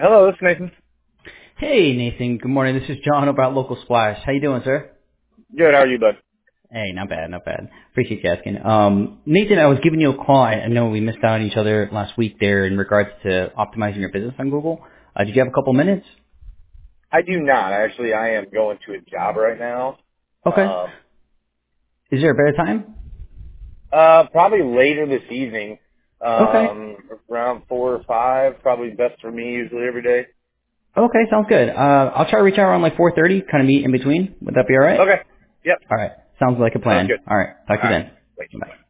Hello, this is Nathan. Hey, Nathan. Good morning. This is John over at Local Splash. How you doing, sir? Good, how are you, bud? Hey, not bad, not bad. Appreciate you asking. Nathan, I was giving you a call. I know we missed out on each other last week there in regards to optimizing your business on Google. Did you have a couple minutes? I do not. Actually, I am going to a job right now. Okay. Is there a better time? Probably later this evening. Okay. Around 4 or 5, probably best for me usually every day. Okay, sounds good. I'll try to reach out around like 4:30, kind of meet in between. Would that be all right? Okay. Yep. All right. Sounds like a Sounds plan. good. All right. Talk All to you right. then. Thanks. Bye. Bye.